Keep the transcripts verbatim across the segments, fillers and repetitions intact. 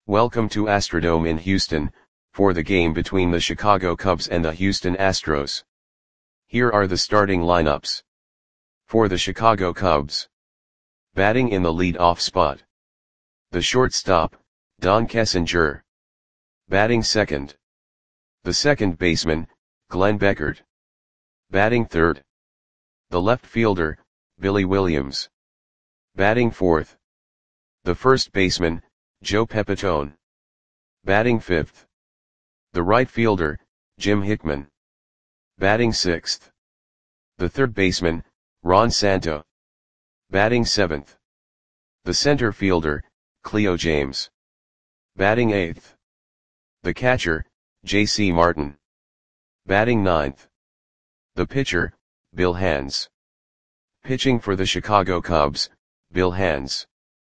Welcome to Astrodome in Houston, for the game between the Chicago Cubs and the Houston Astros. Here are the starting lineups. For the Chicago Cubs. Batting in the lead-off spot. The shortstop, Don Kessinger. Batting second. The second baseman, Glenn Beckert. Batting third. The left fielder, Billy Williams. Batting fourth. The first baseman, Joe Pepitone. Batting fifth. The right fielder, Jim Hickman. Batting sixth. The third baseman, Ron Santo. Batting seventh. The center fielder, Cleo James. Batting eighth. The catcher, J C Martin. Batting ninth. The pitcher, Bill Hands. Pitching for the Chicago Cubs, Bill Hands.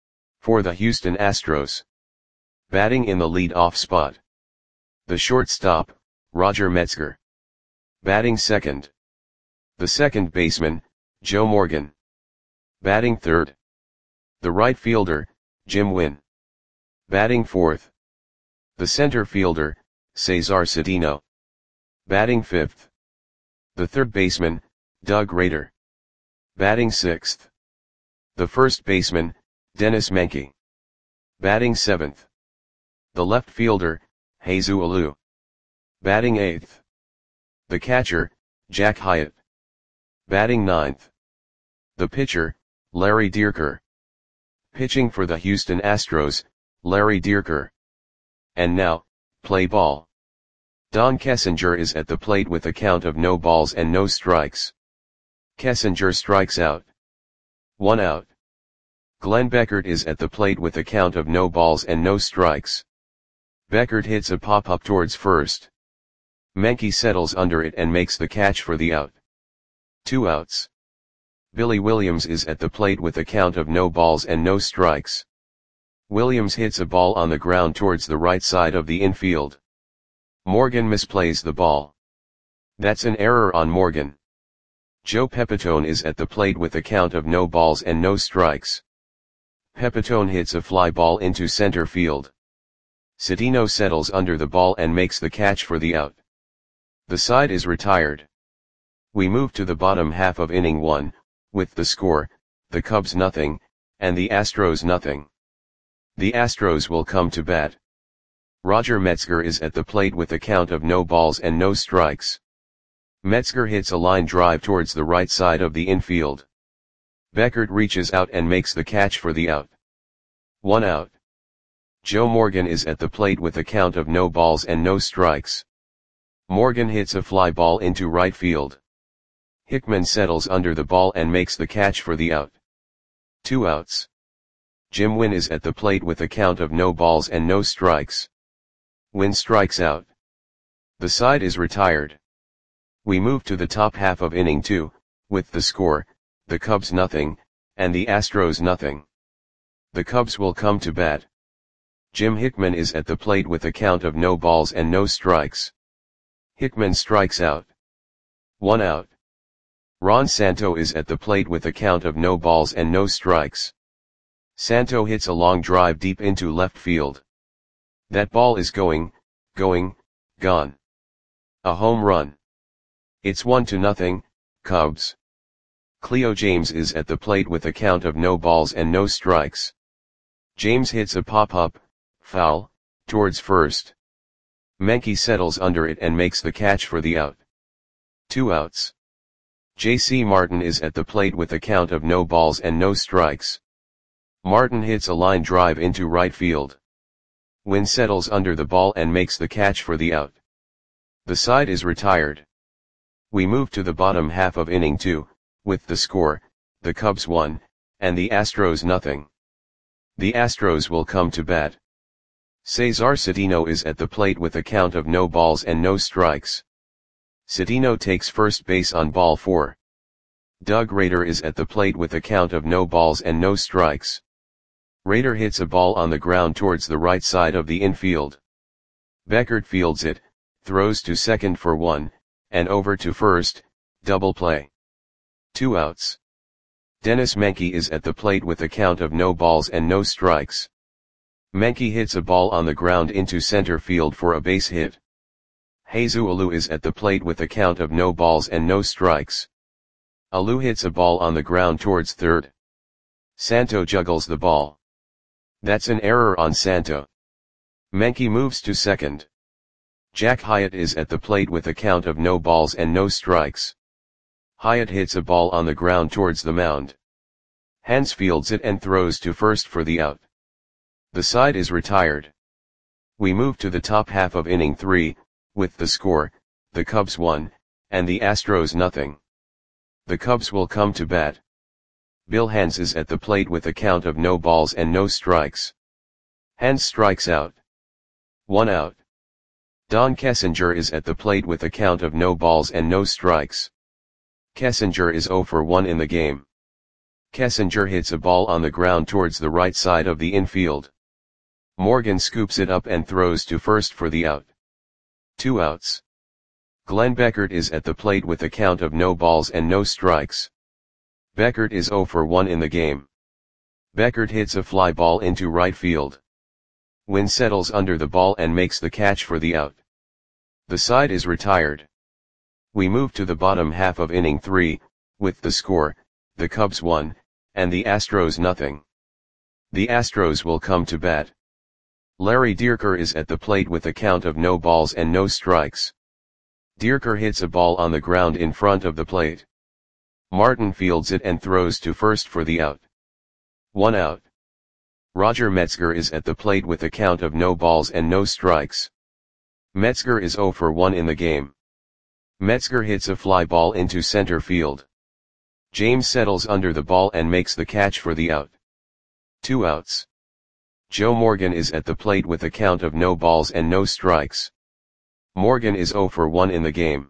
For the Houston Astros. Batting in the lead-off spot. The shortstop, Roger Metzger. Batting second. The second baseman, Joe Morgan. Batting third. The right fielder, Jim Wynn. Batting fourth. The center fielder, Cesar Cedeno. Batting fifth. The third baseman, Doug Rader. Batting sixth. The first baseman, Dennis Menke. Batting seventh. The left fielder, Jesus Alou. Batting eighth. The catcher, Jack Hyatt. Batting ninth. The pitcher, Larry Dierker. Pitching for the Houston Astros, Larry Dierker. And now, play ball. Don Kessinger is at the plate with a count of no balls and no strikes. Kessinger strikes out. One out. Glenn Beckert is at the plate with a count of no balls and no strikes. Beckert hits a pop-up towards first. Menke settles under it and makes the catch for the out. Two outs. Billy Williams is at the plate with a count of no balls and no strikes. Williams hits a ball on the ground towards the right side of the infield. Morgan misplays the ball. That's an error on Morgan. Joe Pepitone is at the plate with a count of no balls and no strikes. Pepitone hits a fly ball into center field. Cedeno settles under the ball and makes the catch for the out. The side is retired. We move to the bottom half of inning one, with the score, the Cubs nothing, and the Astros nothing. The Astros will come to bat. Roger Metzger is at the plate with a count of no balls and no strikes. Metzger hits a line drive towards the right side of the infield. Beckert reaches out and makes the catch for the out. One out. Joe Morgan is at the plate with a count of no balls and no strikes. Morgan hits a fly ball into right field. Hickman settles under the ball and makes the catch for the out. Two outs. Jim Wynn is at the plate with a count of no balls and no strikes. Wynn strikes out. The side is retired. We move to the top half of inning two, with the score, the Cubs nothing, and the Astros nothing. The Cubs will come to bat. Jim Hickman is at the plate with a count of no balls and no strikes. Hickman strikes out. One out. Ron Santo is at the plate with a count of no balls and no strikes. Santo hits a long drive deep into left field. That ball is going, going, gone. A home run. It's one to nothing, Cubs. Cleo James is at the plate with a count of no balls and no strikes. James hits a pop-up, foul, towards first. Menke settles under it and makes the catch for the out. Two outs. J C Martin is at the plate with a count of no balls and no strikes. Martin hits a line drive into right field. Wynn settles under the ball and makes the catch for the out. The side is retired. We move to the bottom half of inning two, with the score, the Cubs one, and the Astros nothing. The Astros will come to bat. Cesar Cedeno is at the plate with a count of no balls and no strikes. Cedeno takes first base on ball four. Doug Rader is at the plate with a count of no balls and no strikes. Rader hits a ball on the ground towards the right side of the infield. Beckert fields it, throws to second for one, and over to first, double play. Two outs. Dennis Menke is at the plate with a count of no balls and no strikes. Menke hits a ball on the ground into center field for a base hit. Jesus Alou is at the plate with a count of no balls and no strikes. Alou hits a ball on the ground towards third. Santo juggles the ball. That's an error on Santo. Menke moves to second. Jack Hyatt is at the plate with a count of no balls and no strikes. Hyatt hits a ball on the ground towards the mound. Hans fields it and throws to first for the out. The side is retired. We move to the top half of inning three, with the score, the Cubs one, and the Astros nothing. The Cubs will come to bat. Bill Hans is at the plate with a count of no balls and no strikes. Hans strikes out. One out. Don Kessinger is at the plate with a count of no balls and no strikes. Kessinger is zero for one in the game. Kessinger hits a ball on the ground towards the right side of the infield. Morgan scoops it up and throws to first for the out. Two outs. Glenn Beckert is at the plate with a count of no balls and no strikes. Beckert is zero for one in the game. Beckert hits a fly ball into right field. Wynn settles under the ball and makes the catch for the out. The side is retired. We move to the bottom half of inning three, with the score, the Cubs one, and the Astros nothing. The Astros will come to bat. Larry Dierker is at the plate with a count of no balls and no strikes. Dierker hits a ball on the ground in front of the plate. Martin fields it and throws to first for the out. One out. Roger Metzger is at the plate with a count of no balls and no strikes. Metzger is zero for one in the game. Metzger hits a fly ball into center field. James settles under the ball and makes the catch for the out. Two outs. Joe Morgan is at the plate with a count of no balls and no strikes. Morgan is zero for one in the game.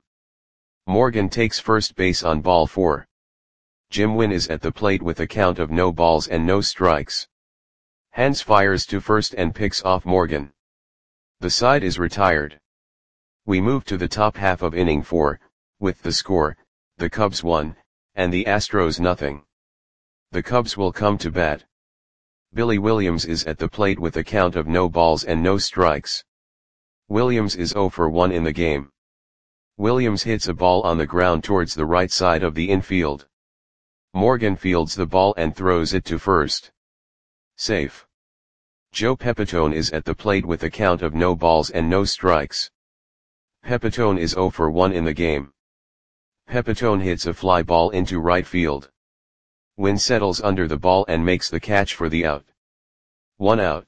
Morgan takes first base on ball four. Jim Wynn is at the plate with a count of no balls and no strikes. Hans fires to first and picks off Morgan. The side is retired. We move to the top half of inning four, with the score, the Cubs one, and the Astros nothing. The Cubs will come to bat. Billy Williams is at the plate with a count of no balls and no strikes. Williams is zero for one in the game. Williams hits a ball on the ground towards the right side of the infield. Morgan fields the ball and throws it to first. Safe. Joe Pepitone is at the plate with a count of no balls and no strikes. Pepitone is zero for one in the game. Pepitone hits a fly ball into right field. Wynn settles under the ball and makes the catch for the out. One out.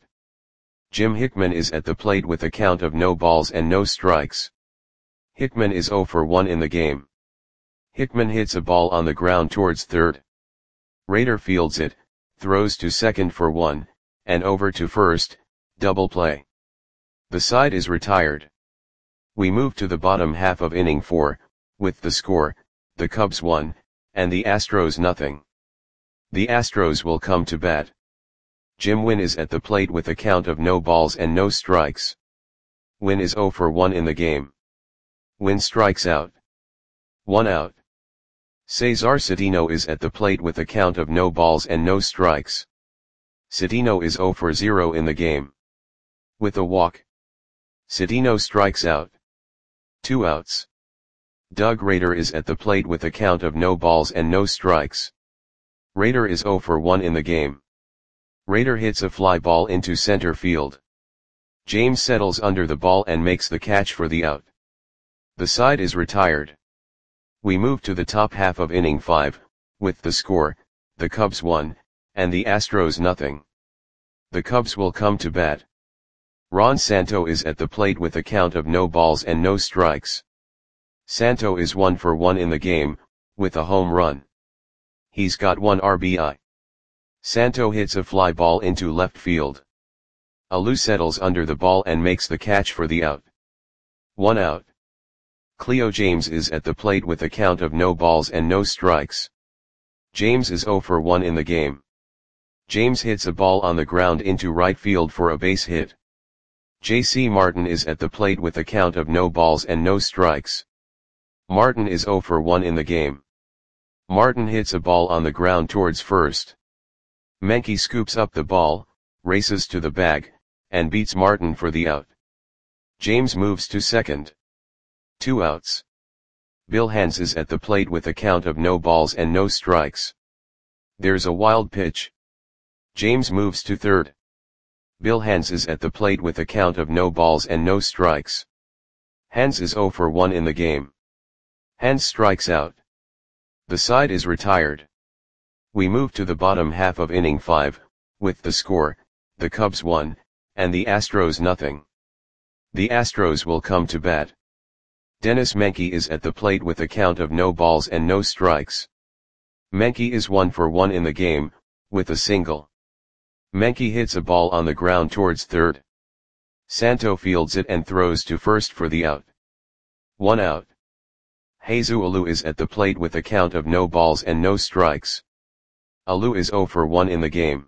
Jim Hickman is at the plate with a count of no balls and no strikes. Hickman is zero for one in the game. Hickman hits a ball on the ground towards third. Rader fields it, throws to second for one, and over to first, double play. The side is retired. We move to the bottom half of inning four, with the score, the Cubs one, and the Astros nothing. The Astros will come to bat. Jim Wynn is at the plate with a count of no balls and no strikes. Wynn is zero for one in the game. Wynn strikes out. One out. Cesar Cedeno is at the plate with a count of no balls and no strikes. Cedeno is zero for zero in the game. With a walk. Cedeno strikes out. Two outs. Doug Rader is at the plate with a count of no balls and no strikes. Rader is zero for one in the game. Rader hits a fly ball into center field. James settles under the ball and makes the catch for the out. The side is retired. We move to the top half of inning five, with the score, the Cubs one, and the Astros nothing. The Cubs will come to bat. Ron Santo is at the plate with a count of no balls and no strikes. Santo is one for one in the game, with a home run. He's got one R B I. Santo hits a fly ball into left field. Alou settles under the ball and makes the catch for the out. One out. Cleo James is at the plate with a count of no balls and no strikes. James is zero for one in the game. James hits a ball on the ground into right field for a base hit. J C Martin is at the plate with a count of no balls and no strikes. Martin is zero for one in the game. Martin hits a ball on the ground towards first. Menke scoops up the ball, races to the bag, and beats Martin for the out. James moves to second. Two outs. Bill Hands is at the plate with a count of no balls and no strikes. There's a wild pitch. James moves to third. Bill Hands is at the plate with a count of no balls and no strikes. Hands is oh for one in the game. Hands strikes out. The side is retired. We move to the bottom half of inning five, with the score, the Cubs one, and the Astros nothing. The Astros will come to bat. Dennis Menke is at the plate with a count of no balls and no strikes. Menke is one for one in the game, with a single. Menke hits a ball on the ground towards third. Santo fields it and throws to first for the out. One out. Jesus Alou is at the plate with a count of no balls and no strikes. Alou is oh for one in the game.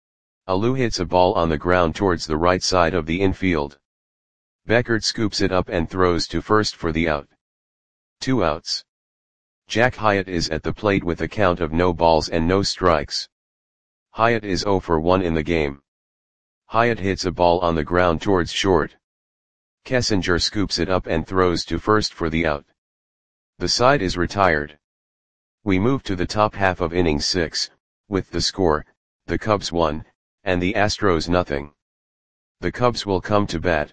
Alou hits a ball on the ground towards the right side of the infield. Beckert scoops it up and throws to first for the out. Two outs. Jack Hyatt is at the plate with a count of no balls and no strikes. Hyatt is oh for one in the game. Hyatt hits a ball on the ground towards short. Kessinger scoops it up and throws to first for the out. The side is retired. We move to the top half of inning six, with the score, the Cubs one, and the Astros nothing. The Cubs will come to bat.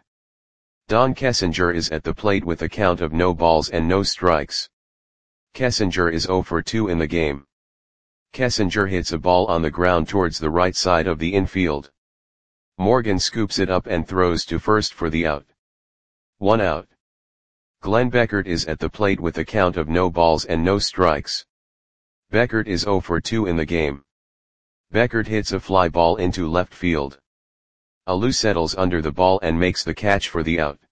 Don Kessinger is at the plate with a count of no balls and no strikes. Kessinger is oh for two in the game. Kessinger hits a ball on the ground towards the right side of the infield. Morgan scoops it up and throws to first for the out. One out. Glenn Beckert is at the plate with a count of no balls and no strikes. Beckert is oh for two in the game. Beckert hits a fly ball into left field. Alou settles under the ball and makes the catch for the out.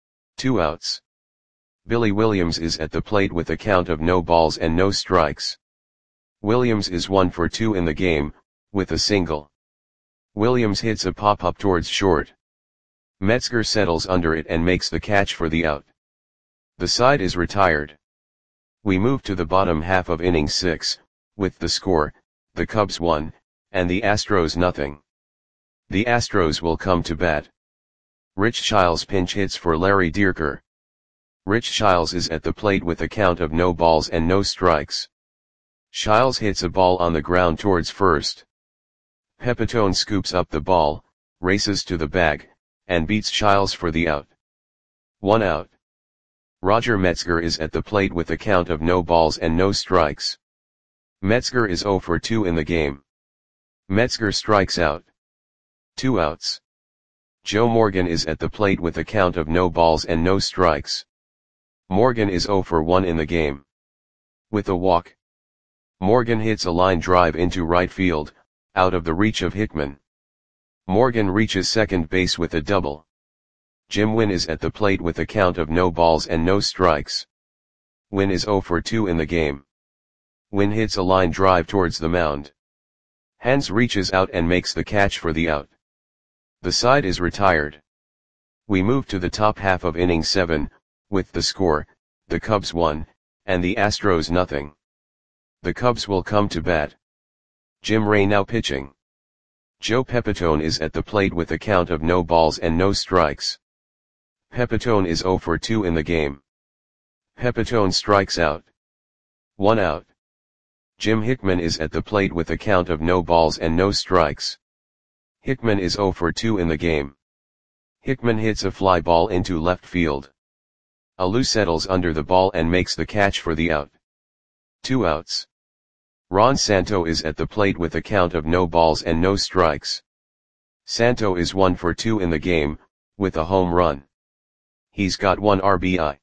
Two outs. Billy Williams is at the plate with a count of no balls and no strikes. Williams is one for two in the game, with a single. Williams hits a pop-up towards short. Metzger settles under it and makes the catch for the out. The side is retired. We move to the bottom half of inning six, with the score, the Cubs one, and the Astros nothing. The Astros will come to bat. Rich Shiles pinch hits for Larry Dierker. Rich Shiles is at the plate with a count of no balls and no strikes. Shiles hits a ball on the ground towards first. Pepitone scoops up the ball, races to the bag, and beats Shiles for the out. One out. Roger Metzger is at the plate with a count of no balls and no strikes. Metzger is oh for two in the game. Metzger strikes out. Two outs. Joe Morgan is at the plate with a count of no balls and no strikes. Morgan is oh for one in the game. With a walk. Morgan hits a line drive into right field, out of the reach of Hickman. Morgan reaches second base with a double. Jim Wynn is at the plate with a count of no balls and no strikes. Wynn is oh for two in the game. Wynn hits a line drive towards the mound. Hands reaches out and makes the catch for the out. The side is retired. We move to the top half of inning seven, with the score, the Cubs one, and the Astros nothing. The Cubs will come to bat. Jim Ray now pitching. Joe Pepitone is at the plate with a count of no balls and no strikes. Pepitone is oh for two in the game. Pepitone strikes out. One out. Jim Hickman is at the plate with a count of no balls and no strikes. Hickman is oh for two in the game. Hickman hits a fly ball into left field. Alou settles under the ball and makes the catch for the out. Two outs. Ron Santo is at the plate with a count of no balls and no strikes. Santo is one for two in the game, with a home run. He's got one R B I.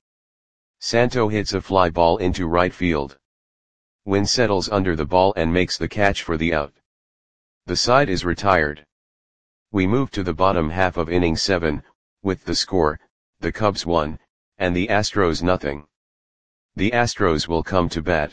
Santo hits a fly ball into right field. Wynn settles under the ball and makes the catch for the out. The side is retired. We move to the bottom half of inning seven, with the score, the Cubs one, and the Astros nothing. The Astros will come to bat.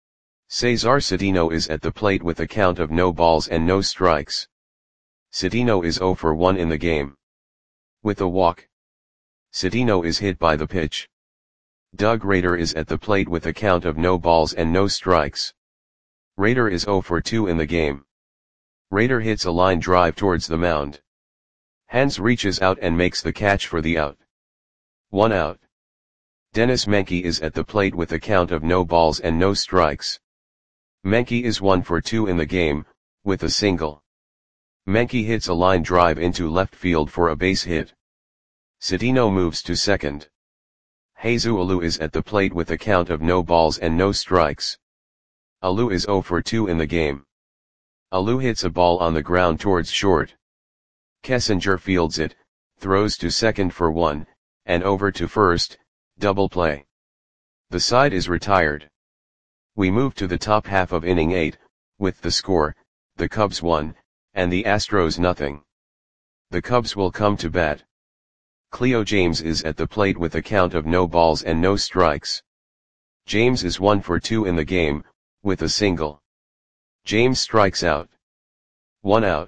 Cesar Cedeno is at the plate with a count of no balls and no strikes. Cedeno is oh for one in the game. With a walk. Cedeno is hit by the pitch. Doug Rader is at the plate with a count of no balls and no strikes. Rader is oh for two in the game. Rader hits a line drive towards the mound. Hans reaches out and makes the catch for the out. One out. Dennis Menke is at the plate with a count of no balls and no strikes. Menke is one for two in the game, with a single. Menke hits a line drive into left field for a base hit. Cedeno moves to second. Jesus Alou is at the plate with a count of no balls and no strikes. Alou is zero for two in the game. Alou hits a ball on the ground towards short. Kessinger fields it, throws to second for one, and over to first, double play. The side is retired. We move to the top half of inning eight, with the score, the Cubs one, and the Astros nothing. The Cubs will come to bat. Cleo James is at the plate with a count of no balls and no strikes. James is one for two in the game, with a single. James strikes out. One out.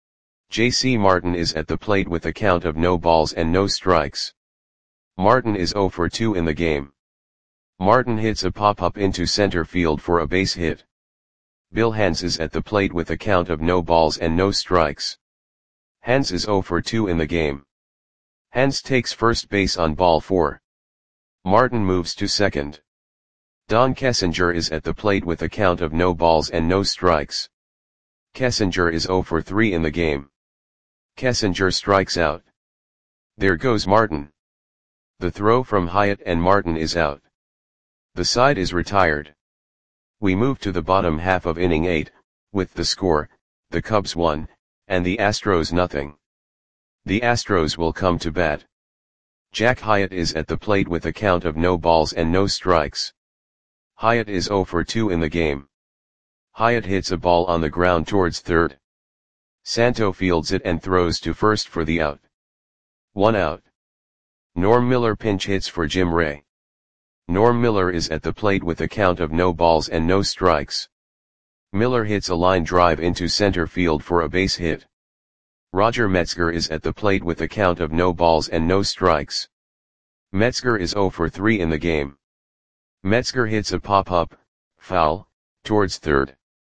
J C Martin is at the plate with a count of no balls and no strikes. Martin is zero for two in the game. Martin hits a pop-up into center field for a base hit. Bill Hans is at the plate with a count of no balls and no strikes. Hans is zero for two in the game. Hans takes first base on ball four. Martin moves to second. Don Kessinger is at the plate with a count of no balls and no strikes. Kessinger is zero for three in the game. Kessinger strikes out. There goes Martin. The throw from Hyatt and Martin is out. The side is retired. We move to the bottom half of inning eight, with the score, the Cubs one, and the Astros nothing. The Astros will come to bat. Jack Hyatt is at the plate with a count of no balls and no strikes. Hyatt is zero for two in the game. Hyatt hits a ball on the ground towards third. Santo fields it and throws to first for the out. One out. Norm Miller pinch hits for Jim Ray. Norm Miller is at the plate with a count of no balls and no strikes. Miller hits a line drive into center field for a base hit. Roger Metzger is at the plate with a count of no balls and no strikes. Metzger is zero for three in the game. Metzger hits a pop-up, foul, towards third.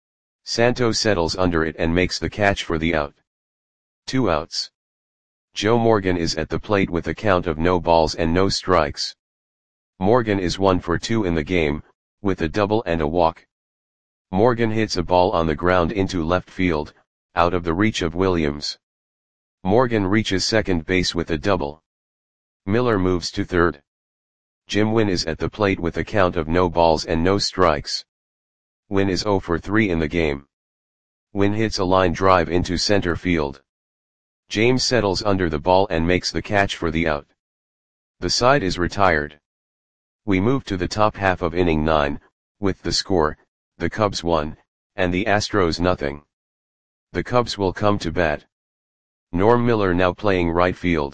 Santo settles under it and makes the catch for the out. Two outs. Joe Morgan is at the plate with a count of no balls and no strikes. Morgan is one for two in the game, with a double and a walk. Morgan hits a ball on the ground into left field, out of the reach of Williams. Morgan reaches second base with a double. Miller moves to third. Jim Wynn is at the plate with a count of no balls and no strikes. Wynn is zero for three in the game. Wynn hits a line drive into center field. James settles under the ball and makes the catch for the out. The side is retired. We move to the top half of inning nine, with the score, the Cubs one, and the Astros nothing. The Cubs will come to bat. Norm Miller now playing right field.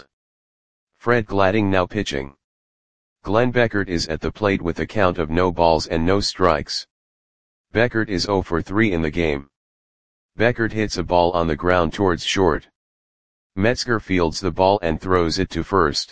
Fred Gladding now pitching. Glenn Beckert is at the plate with a count of no balls and no strikes. Beckert is zero for three in the game. Beckert hits a ball on the ground towards short. Metzger fields the ball and throws it to first.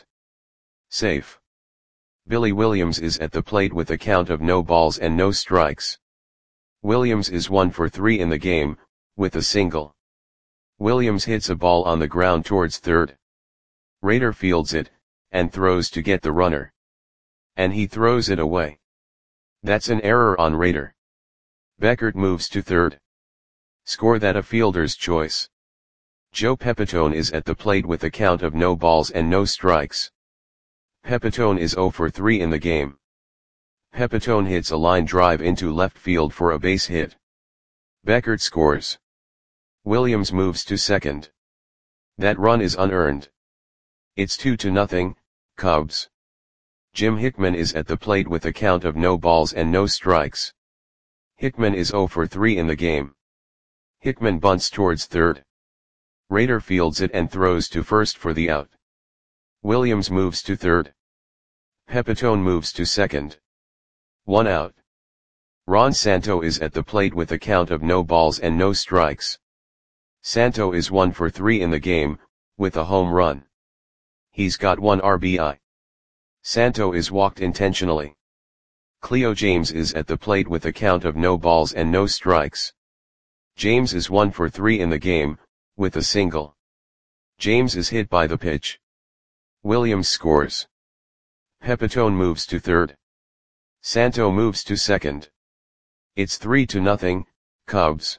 Safe. Billy Williams is at the plate with a count of no balls and no strikes. Williams is one for three in the game, with a single. Williams hits a ball on the ground towards third. Rader fields it, and throws to get the runner. And he throws it away. That's an error on Rader. Beckert moves to third. Score that a fielder's choice. Joe Pepitone is at the plate with a count of no balls and no strikes. Pepitone is zero for three in the game. Pepitone hits a line drive into left field for a base hit. Beckert scores. Williams moves to second. That run is unearned. It's two to nothing, Cubs. Jim Hickman is at the plate with a count of no balls and no strikes. Hickman is zero for three in the game. Hickman bunts towards third. Rader fields it and throws to first for the out. Williams moves to third. Pepitone moves to second. One out. Ron Santo is at the plate with a count of no balls and no strikes. Santo is one for three in the game, with a home run. He's got one R B I. Santo is walked intentionally. Cleo James is at the plate with a count of no balls and no strikes. James is one for three in the game, with a single. James is hit by the pitch. Williams scores. Pepitone moves to third. Santo moves to second. It's three to nothing, Cubs.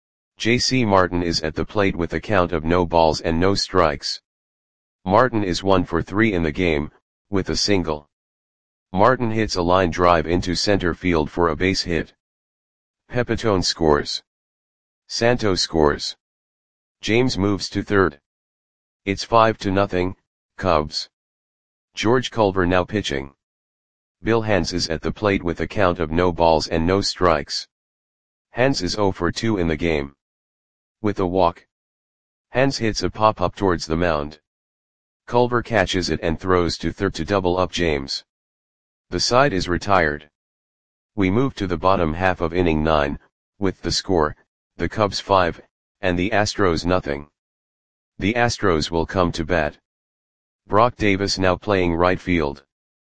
J C Martin is at the plate with a count of no balls and no strikes. Martin is one for three in the game, with a single. Martin hits a line drive into center field for a base hit. Pepitone scores. Santo scores. James moves to third. It's five to nothing, Cubs. George Culver now pitching. Bill Hands is at the plate with a count of no balls and no strikes. Hands is zero for two in the game. With a walk. Hands hits a pop-up towards the mound. Culver catches it and throws to third to double up James. The side is retired. We move to the bottom half of inning nine, with the score, the Cubs five, and the Astros nothing. The Astros will come to bat. Brock Davis now playing right field.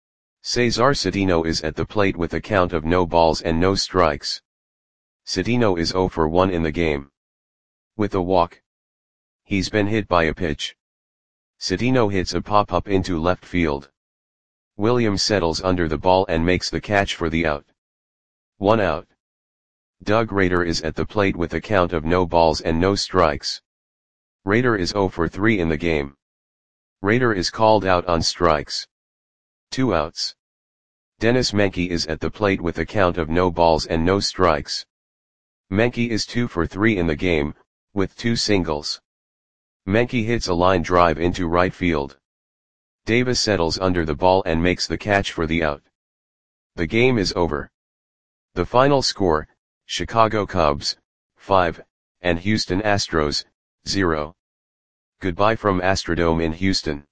Cesar Cedeno is at the plate with a count of no balls and no strikes. Cedeno is zero for one in the game. With a walk. He's been hit by a pitch. Cedeno hits a pop-up into left field. Williams settles under the ball and makes the catch for the out. One out. Doug Rader is at the plate with a count of no balls and no strikes. Rader is zero for three in the game. Rader is called out on strikes. Two outs. Dennis Menke is at the plate with a count of no balls and no strikes. Menke is two for three in the game, with two singles. Menke hits a line drive into right field. Davis settles under the ball and makes the catch for the out. The game is over. The final score, Chicago Cubs, five, and Houston Astros, zero. Goodbye from Astrodome in Houston.